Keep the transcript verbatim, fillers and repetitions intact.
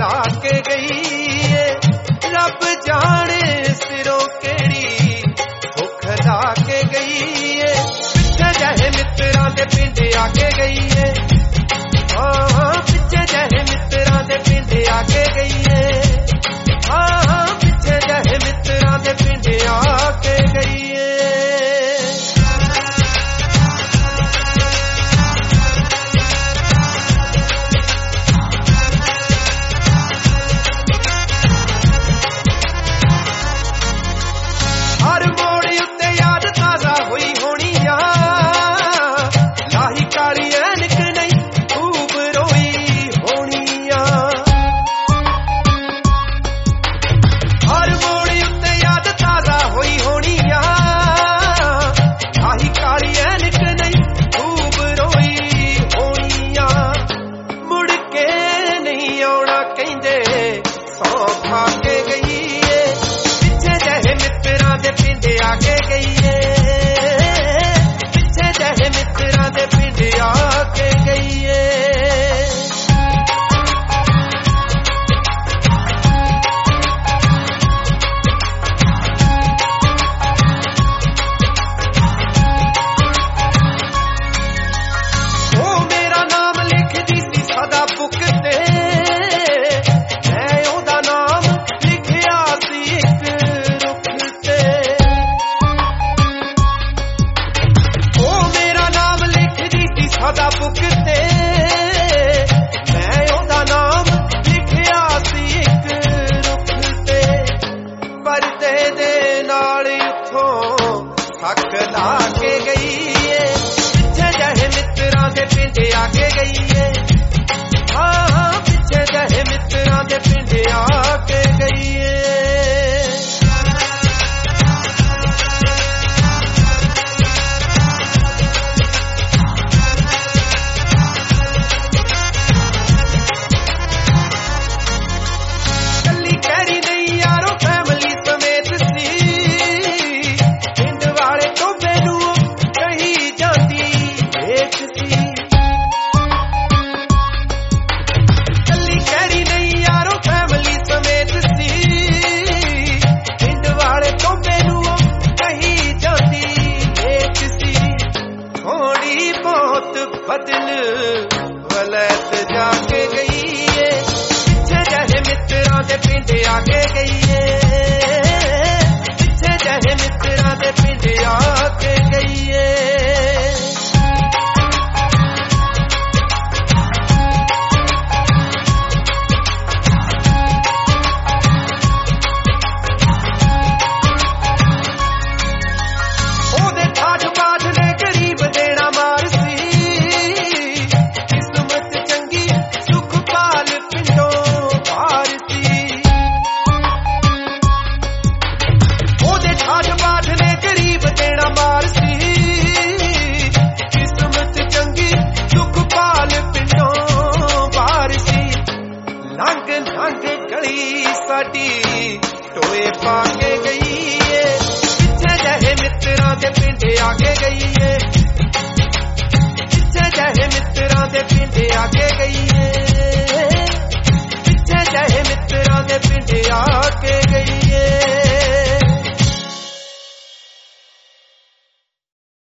ਲਾ ਕੇ ਗਈ ਏ। ਰੱਬ ਜਾਣੇ ਸਿਰੋਂ ਕਿਹੜੀ ਭੁੱਖ ਲਾ ਕੇ ਗਈ ਏ। ਪਿੱਛੇ ਜਿਹੇ ਮਿੱਤਰਾਂ ਦੇ ਪਿੰਡ ਆ ਕੇ ਗਈ ਏ। ਹਾਂ ਪਿੱਛੇ ਜਿਹੇ ਮਿੱਤਰਾਂ ਦੇ ਪਿੰਡ ਆ ਕੇ ਗਈ ਏ। ਹਾਂ ਪਿੱਛੇ ਜਿਹੇ ਮਿੱਤਰਾਂ ਦੇ ਪਿੰਡ ਆ ਕੇ ਗਈ ਏ। ਹਰ ਮੋੜ ਉੱਤੇ ਯਾਦ ਤਾਜ਼ਾ ਹੋਈ ਹੋਣੀ ਆ। ਲਾਹੀ ਕਾਲੀ ਐਨਕ ਨਹੀਂ ਖੂਬ ਰੋਈ ਹੋਣੀ ਆ। ਹਰ ਮੋੜ ਉੱਤੇ ਯਾਦ ਤਾਜ਼ਾ ਹੋਈ ਹੋਣੀ ਆ। ਲਾਹੀ ਕਾਲੀ ਐਨਕ ਨਹੀਂ ਖੂਬ ਰੋਈ ਹੋਣੀ ਆ। ਮੁੜ ਕੇ ਨਹੀਂ ਆਉਣਾ ਕਹਿੰਦੇ ਸੌ ਖਾ ਕੇ ਗਈ ਏ। ਪਿੱਛੇ ਜਿਹੇ ਮਿੱਤਰਾਂ ਦੇ ਪਿੰਡ ਆ ਕੇ ਗਈ ਏ। ਪਿੱਛੇ ਜਿਹੇ ਮਿੱਤਰਾਂ ਦੇ ਪਿੰਡ ਆ ਕੇ ਗਈ ਏ। ਉਹ ਮੇਰਾ ਨਾਮ ਲਿਖਦੀ ਸੀ ਸਦਾ ਬੁੱਕ ਤੇ। ਮੈਂ ਉਹਦਾ ਨਾਮ ਲਿਖਿਆ ਸੀ ਇੱਕ ਰੁੱਖ ਤੇ। ਉਹ ਮੇਰਾ ਨਾਮ ਲਿਖਦੀ ਸੀ ਸਦਾ ਬੁੱਕ ਤੇ। ਮੈਂ ਉਹਦਾ ਨਾਮ ਲਿਖਿਆ ਸੀ ਇੱਕ ਰੁੱਖ ਤੇ। ਪਰਦੇ ਦੇ ਨਾਲ ਉੱਥੋਂ ਹੱਕ ਲਾ ਕੇ ਗਈ ਏ। ਪਿੱਛੇ ਜਿਹੇ ਮਿੱਤਰਾਂ ਦੇ ਪਿੰਡ ਆ ਕੇ ਗਈ ਏ। ਹਾਂ ਪਿੱਛੇ ਜਿਹੇ ਮਿੱਤਰਾਂ ਦੇ ਪਿੰਡ ਆ ਕੇ ਗਈ ਏ। ਕੱਲੀ ਕਹਿਰੀ ਨਹੀਂ ਯਾਰੋ ਫੈਮਲੀ ਸਮੇਤ ਸੀ। ਪਿੰਡ ਵਾਲੇ ਟੋਬੇ ਨੂੰ ਕਹੀ ਜਾਂਦੀ ਵੇਚ ਸੀ। ਕੱਲੀ ਕਹਿਰੀ ਨਹੀਂ ਯਾਰੋ ਫੈਮਲੀ ਸਮੇਤ ਸੀ। ਪਿੰਡ ਵਾਲੇ ਟੋਬੇ ਨੂੰ ਕਹੀ ਜਾਂਦੀ ਵੇਚ ਸੀ। ਥੋੜੀ ਬਹੁਤ ਬਦਲ ਵਲੈਤ ਜਾ ਕੇ ਗਈ ਏ। ਪਿੱਛੇ ਜਿਹੇ ਮਿੱਤਰਾਂ ਦੇ ਪਿੰਡ ਆ ਕੇ ਗਈ ਏ। ਪਿੱਛੇ ਜਿਹੇ ਮਿੱਤਰਾਂ ਦੇ ਪਿੰਡ ਆ ਕੇ ਗਈ ਏ। ਉਹਦੇ ਠਾਠ ਬਾਠ ਨੇ ਗਰੀਬ ਦੇਣਾ ਮਾਰ ਸੀ। ਕਿਸਮਤ ਚੰਗੀ ਸੁਖਪਾਲ ਪਿੰਡੋਂ ਬਾਹਰ ਸੀ। ਉਹਦੇ ਠਾਠ ਬਾਠ ਨੇ ਗਰੀਬ ਦੇਣਾ ਮਾਰ ਸੀ। ਕਿਸਮਤ ਚੰਗੀ ਸੁਖਪਾਲ ਪਿੰਡੋਂ ਬਾਹਰ ਸੀ। ਲੰਘ ਲੰਘ ਗਲੀ ਸਾਡੀ ਟੋਏ ਪਾ ਕੇ ਗਈ ਏ। ਪਿੱਛੇ ਜਿਹੇ ਮਿੱਤਰਾਂ ਦੇ ਪਿੰਡ ਆ ਕੇ ਗਈ ਏ। ਪਿੱਛੇ ਜਿਹੇ ਮਿੱਤਰਾਂ ਦੇ ਪਿੰਡ ਆ ਕੇ ਗਈ ਏ। ਪਿੱਛੇ ਜਿਹੇ ਮਿੱਤਰਾਂ ਦੇ ਪਿੰਡ ਆ ਕੇ ਗਈ